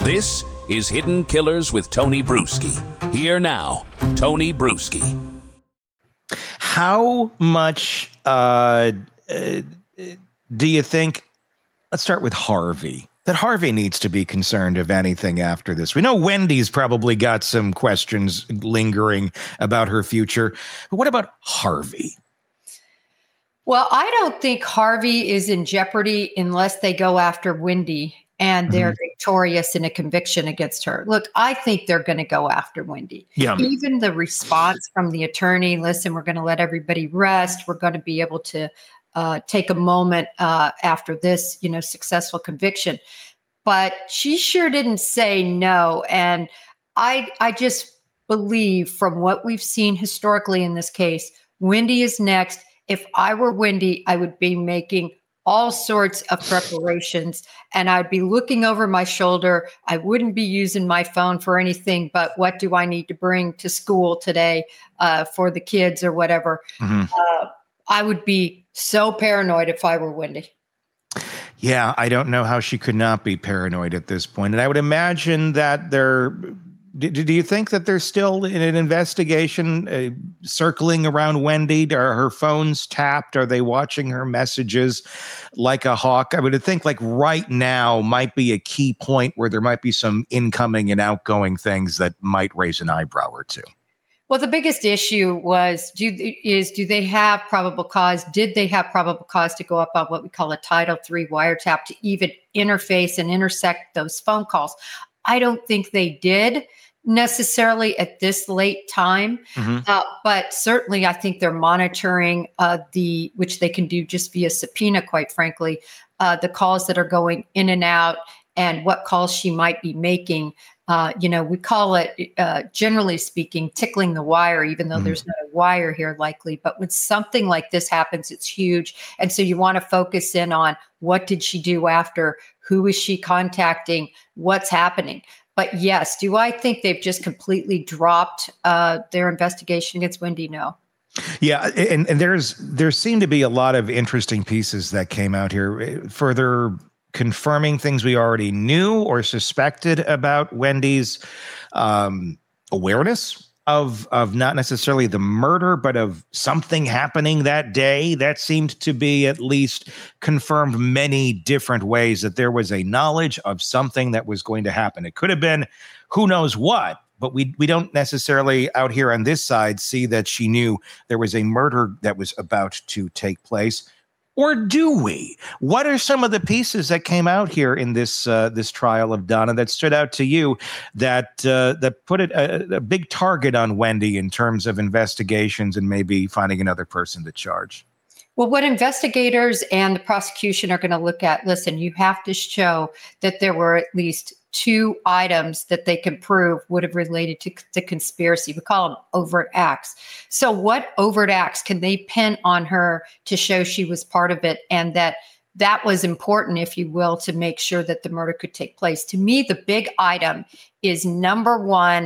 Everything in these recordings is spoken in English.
This is Hidden Killers with Tony Bruschi. Here now, Tony Bruschi. How much do you think, let's start with Harvey, that Harvey needs to be concerned of anything after this? We know Wendy's probably got some questions lingering about her future, but what about Harvey? Well, I don't think Harvey is in jeopardy unless they go after Wendy and they're victorious in a conviction against her. Look, I think they're going to go after Wendy. Yeah. Even the response from the attorney, listen, we're going to let everybody rest. We're going to be able to take a moment after this, successful conviction. But she sure didn't say no. And I just believe from what we've seen historically in this case, Wendy is next. If I were Wendy, I would be making all sorts of preparations and I'd be looking over my shoulder. I wouldn't be using my phone for anything but what do I need to bring to school today for the kids or whatever. I would be so paranoid if I were Wendy. Yeah, I don't know how she could not be paranoid at this point. And I would imagine that do you think that there's still in an investigation circling around Wendy? Are her phones tapped? Are they watching her messages like a hawk? I would think like right now might be a key point where there might be some incoming and outgoing things that might raise an eyebrow or two. Well, the biggest issue was, do they have probable cause? Did they have probable cause to go up on what we call a Title III wiretap to even interface and intersect those phone calls? I don't think they did necessarily at this late time, but certainly I think they're monitoring which they can do just via subpoena, quite frankly, the calls that are going in and out and what calls she might be making. We call it, generally speaking, tickling the wire, even though there's not a wire here likely. But when something like this happens, it's huge. And so you want to focus in on what did she do after? Who is she contacting? What's happening? But yes, do I think they've just completely dropped their investigation against Wendy? No. Yeah, and there seem to be a lot of interesting pieces that came out here, further confirming things we already knew or suspected about Wendy's awareness of not necessarily the murder, but of something happening that day. That seemed to be at least confirmed many different ways, that there was a knowledge of something that was going to happen. It could have been who knows what, but we don't necessarily out here on this side see that she knew there was a murder that was about to take place. Or do we? What are some of the pieces that came out here in this trial of Donna that stood out to you that put a big target on Wendy in terms of investigations and maybe finding another person to charge? Well, what investigators and the prosecution are going to look at, listen, you have to show that there were at least 2 items that they can prove would have related to the conspiracy. We call them overt acts. So what overt acts can they pin on her to show she was part of it and that was important, if you will, to make sure that the murder could take place? To me, the big item is number 1,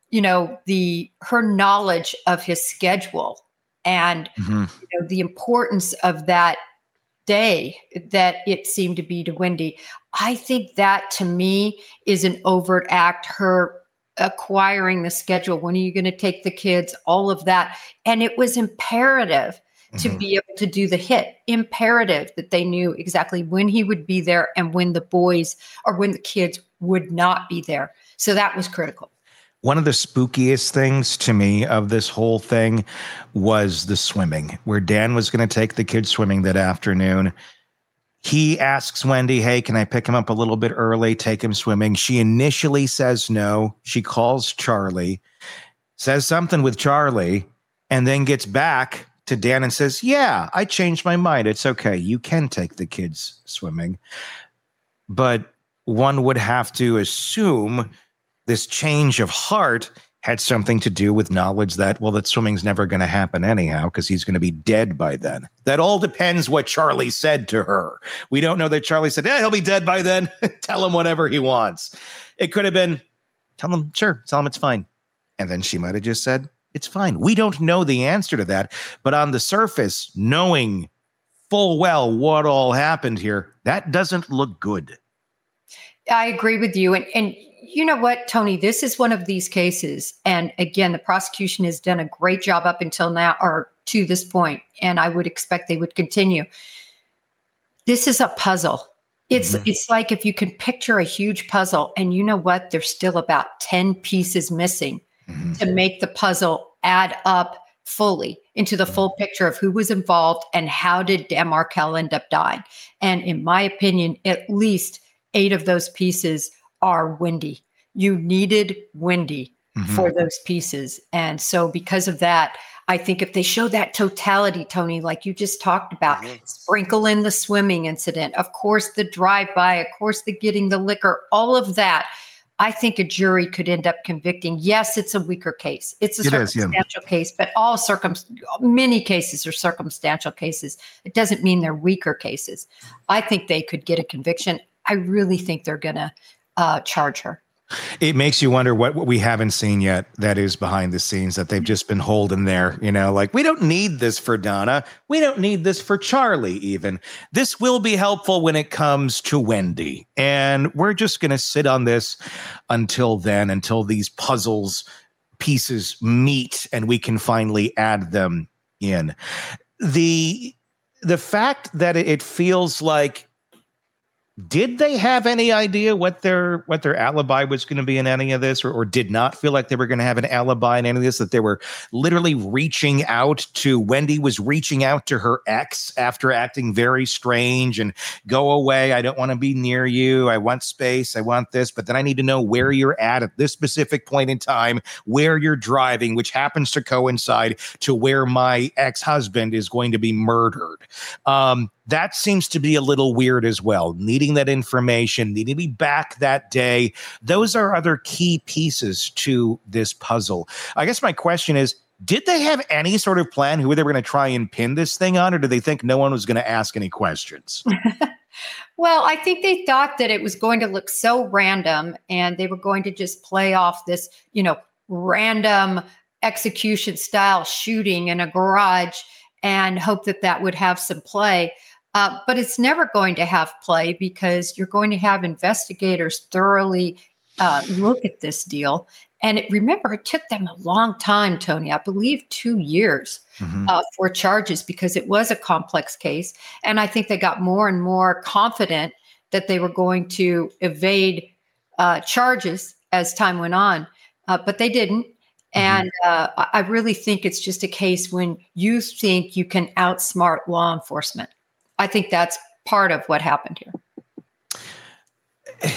her knowledge of his schedule and the importance of that day that it seemed to be to Wendy. I think that to me is an overt act, her acquiring the schedule. When are you going to take the kids? All of that. And it was imperative to be able to do the hit, imperative that they knew exactly when he would be there and when the boys or when the kids would not be there. So that was critical. One of the spookiest things to me of this whole thing was the swimming, where Dan was going to take the kids swimming that afternoon. He asks Wendy, hey, can I pick him up a little bit early, take him swimming? She initially says no. She calls Charlie, says something with Charlie, and then gets back to Dan and says, yeah, I changed my mind. It's okay. You can take the kids swimming. But one would have to assume this change of heart had something to do with knowledge that, well, that swimming's never going to happen anyhow because he's going to be dead by then. That all depends what Charlie said to her. We don't know that Charlie said, yeah, he'll be dead by then. Tell him whatever he wants. It could have been, tell him it's fine. And then she might have just said, it's fine. We don't know the answer to that. But on the surface, knowing full well what all happened here, that doesn't look good. I agree with you. And you know what, Tony, this is one of these cases. And again, the prosecution has done a great job up until now or to this point, and I would expect they would continue. This is a puzzle. It's like if you can picture a huge puzzle and you know what, there's still about 10 pieces missing to make the puzzle add up fully into the full picture of who was involved and how did Dan Markel end up dying. And in my opinion, at least 8 of those pieces are Wendy. You needed Wendy for those pieces. And so because of that, I think if they show that totality, Tony, like you just talked about, sprinkle in the swimming incident, of course, the drive-by, of course, the getting the liquor, all of that, I think a jury could end up convicting. Yes, it's a weaker case. It's a circumstantial case, but many cases are circumstantial cases. It doesn't mean they're weaker cases. I think they could get a conviction. I really think they're going to charge her. It makes you wonder what we haven't seen yet that is behind the scenes that they've just been holding there, like we don't need this for Donna. We don't need this for Charlie even. This will be helpful when it comes to Wendy. And we're just going to sit on this until then, until these pieces meet and we can finally add them in. The fact that it feels like, did they have any idea what their alibi was going to be in any of this, or did not feel like they were going to have an alibi in any of this, that they were literally reaching out to Wendy was reaching out to her ex after acting very strange and go away. I don't want to be near you. I want space. I want this, but then I need to know where you're at this specific point in time, where you're driving, which happens to coincide to where my ex-husband is going to be murdered. That seems to be a little weird as well. Needing that information, needing to be back that day. Those are other key pieces to this puzzle. I guess my question is, did they have any sort of plan who they were going to try and pin this thing on, or did they think no one was going to ask any questions? Well, I think they thought that it was going to look so random and they were going to just play off this, random execution style shooting in a garage and hope that would have some play. But it's never going to have play because you're going to have investigators thoroughly look at this deal. And remember, it took them a long time, Tony, I believe 2 years for charges because it was a complex case. And I think they got more and more confident that they were going to evade charges as time went on, but they didn't. And I really think it's just a case when you think you can outsmart law enforcement. I think that's part of what happened here.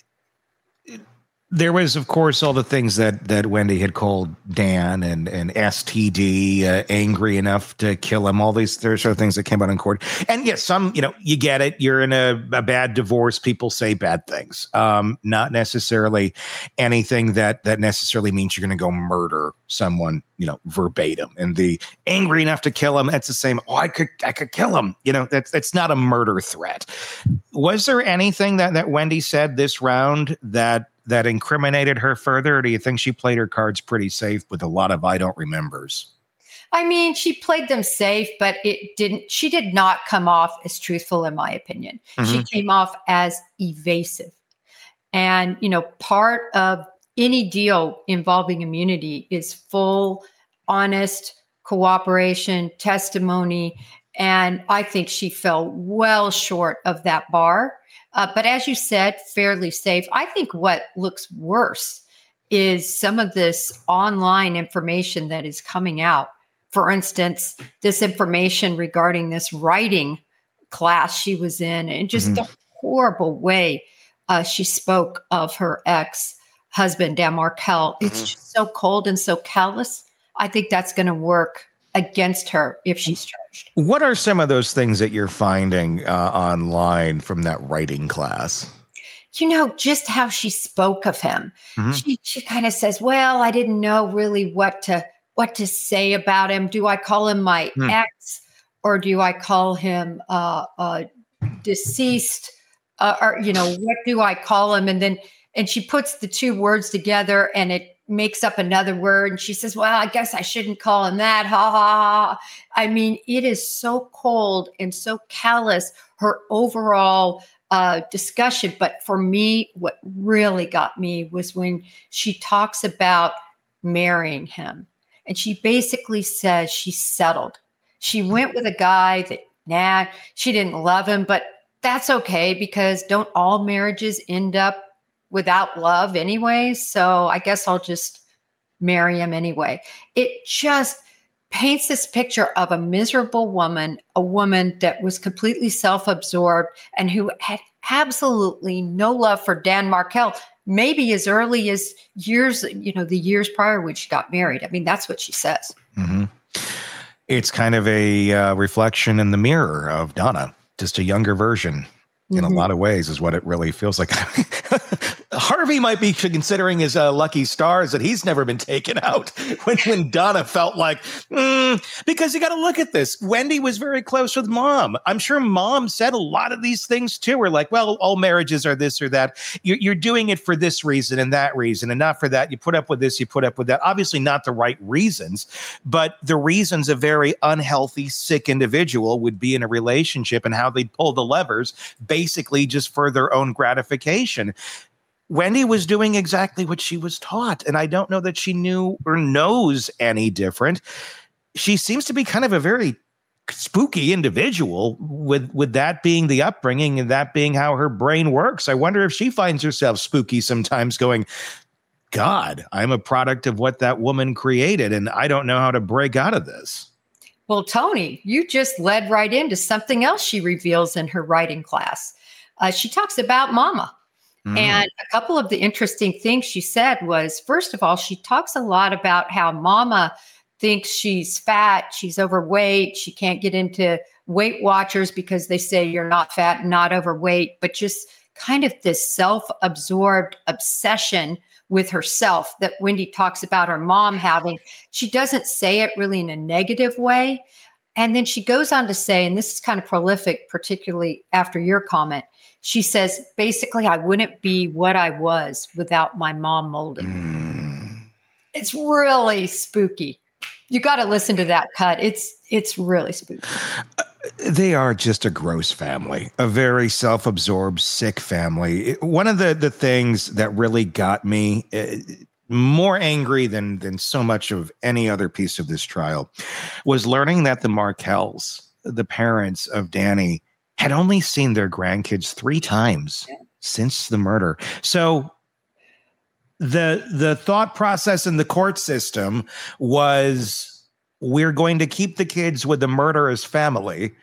There was, of course, all the things that Wendy had called Dan and STD, angry enough to kill him. All these, there are sort of things that came out in court. And yes, some, you get it. You're in a bad divorce. People say bad things. Not necessarily anything that necessarily means you're going to go murder someone, verbatim. And the angry enough to kill him, that's the same. Oh, I could kill him. That's not a murder threat. Was there anything that Wendy said this round that incriminated her further, or do you think she played her cards pretty safe with a lot of I don't remembers? I mean, she played them safe, but she did not come off as truthful, in my opinion. She came off as evasive. And, part of any deal involving immunity is full, honest cooperation, testimony. And I think she fell well short of that bar. But as you said, fairly safe. I think what looks worse is some of this online information that is coming out. For instance, this information regarding this writing class she was in and just the horrible way she spoke of her ex-husband, Dan Markel. It's just so cold and so callous. I think that's going to work against her if she's charged. What are some of those things that you're finding online from that writing class? Just how she spoke of him. She kind of says, well, I didn't know really what to say about him. Do I call him my ex or do I call him deceased? Or what do I call him? And she puts the two words together and it makes up another word. And she says, well, I guess I shouldn't call him that. Ha ha ha. I mean, it is so cold and so callous. Her overall discussion. But for me, what really got me was when she talks about marrying him. And she basically says she settled. She went with a guy that, she didn't love him, but that's okay because don't all marriages end up without love anyway? So I guess I'll just marry him anyway. It just paints this picture of a miserable woman, a woman that was completely self-absorbed and who had absolutely no love for Dan Markel, maybe as early as years, the years prior when she got married. I mean, that's what she says. Mm-hmm. It's kind of a reflection in the mirror of Donna, just a younger version. In a lot of ways is what it really feels like. Harvey might be considering his lucky stars that he's never been taken out when Donna felt like, because you got to look at this. Wendy was very close with Mom. I'm sure Mom said a lot of these things too. We're like, well, all marriages are this or that. You're doing it for this reason and that reason and not for that. You put up with this, you put up with that. Obviously not the right reasons, but the reasons a very unhealthy, sick individual would be in a relationship and how they pull the levers basically just for their own gratification. Wendy was doing exactly what she was taught, and I don't know that she knew or knows any different. She seems to be kind of a very spooky individual with that being the upbringing and that being how her brain works. I wonder if she finds herself spooky sometimes going, God, I'm a product of what that woman created, and I don't know how to break out of this. Well, Tony, you just led right into something else she reveals in her writing class. She talks about Mama. And a couple of the interesting things she said was, first of all, she talks a lot about how Mama thinks she's fat, she's overweight, she can't get into Weight Watchers because they say you're not fat and not overweight, but just kind of this self-absorbed obsession with herself that Wendy talks about her mom having. She doesn't say it really in a negative way. And then she goes on to say, and this is kind of prolific, particularly after your comment, she says, basically, I wouldn't be what I was without my mom molding. It's really spooky. You got to listen to that cut. It's really spooky. They are just a gross family, a very self-absorbed, sick family. One of the things that really got me more angry than so much of any other piece of this trial was learning that the Markels, the parents of Danny, had only seen their grandkids 3 times since the murder. So the thought process in the court system was, we're going to keep the kids with the murderous family,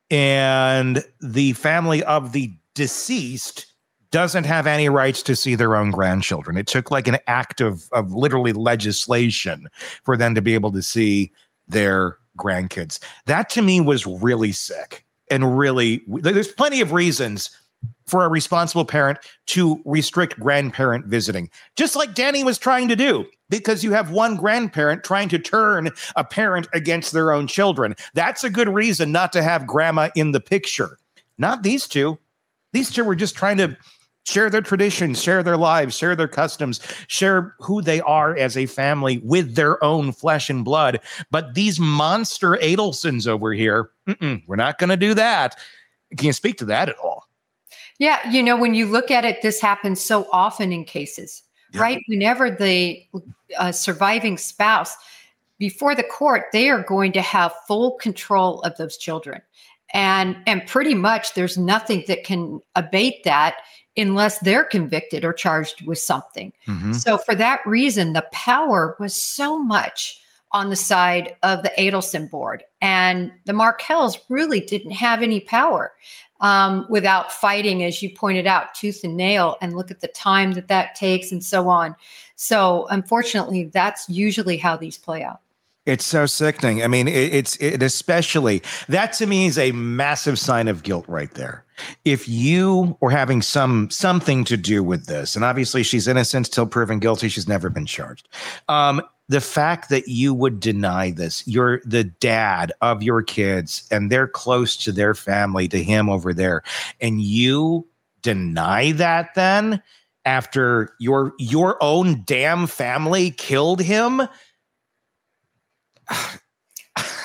and the family of the deceased doesn't have any rights to see their own grandchildren. It took like an act of literally legislation for them to be able to see their grandkids. That to me was really sick. And really, there's plenty of reasons for a responsible parent to restrict grandparent visiting, just like Danny was trying to do, because you have one grandparent trying to turn a parent against their own children. That's a good reason not to have grandma in the picture. Not these two. These two were just trying to share their traditions, share their lives, share their customs, share who they are as a family with their own flesh and blood. But these monster Adelsons over here, we're not going to do that. Can you speak to that at all? Yeah. When you look at it, this happens so often in cases, right? Whenever the surviving spouse, before the court, they are going to have full control of those children. And pretty much there's nothing that can abate that unless they're convicted or charged with something. So for that reason, the power was so much on the side of the Adelson board. And the Markels really didn't have any power without fighting, as you pointed out, tooth and nail, and look at the time that takes and so on. So unfortunately, that's usually how these play out. It's so sickening. I mean, it especially, that to me is a massive sign of guilt right there. If you were having something to do with this, and obviously she's innocent till proven guilty, she's never been charged. The fact that you would deny this, you're the dad of your kids and they're close to their family, to him over there, and you deny that then after your own damn family killed him.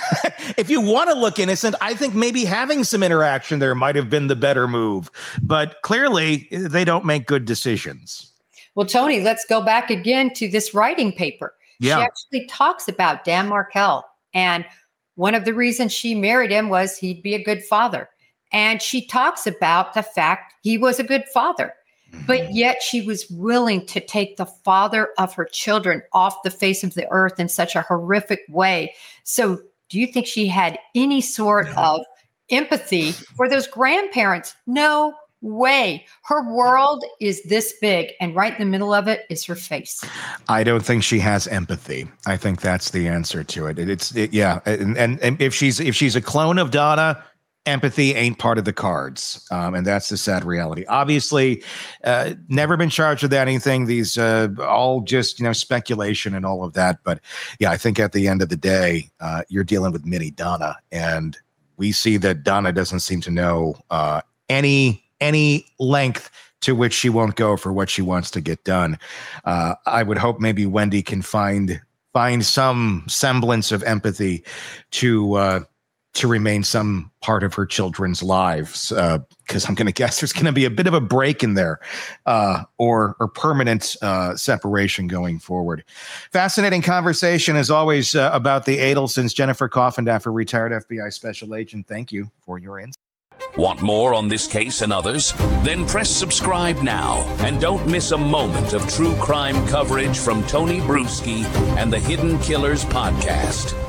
if you want to look innocent, I think maybe having some interaction there might have been the better move. But clearly, they don't make good decisions. Well, Tony, let's go back again to this writing paper. Yeah. She actually talks about Dan Markel. And one of the reasons she married him was he'd be a good father. And she talks about the fact he was a good father. But yet she was willing to take the father of her children off the face of the earth in such a horrific way. So do you think she had any sort of empathy for those grandparents? No way. Her world is this big, and right in the middle of it is her face. I don't think she has empathy. I think that's the answer to it. And if she's a clone of Donna, empathy ain't part of the cards. And that's the sad reality. Obviously, never been charged with anything. These all just, speculation and all of that. But yeah, I think at the end of the day, you're dealing with mini Donna. And we see that Donna doesn't seem to know any length to which she won't go for what she wants to get done. I would hope maybe Wendy can find some semblance of empathy to remain some part of her children's lives, because I'm going to guess there's going to be a bit of a break in there, or permanent separation going forward. Fascinating conversation, as always, about the Adelsons. Jennifer Coffindaffer, retired FBI special agent, thank you for your insight. Want more on this case and others? Then press subscribe now and don't miss a moment of true crime coverage from Tony Bruschi and the Hidden Killers podcast.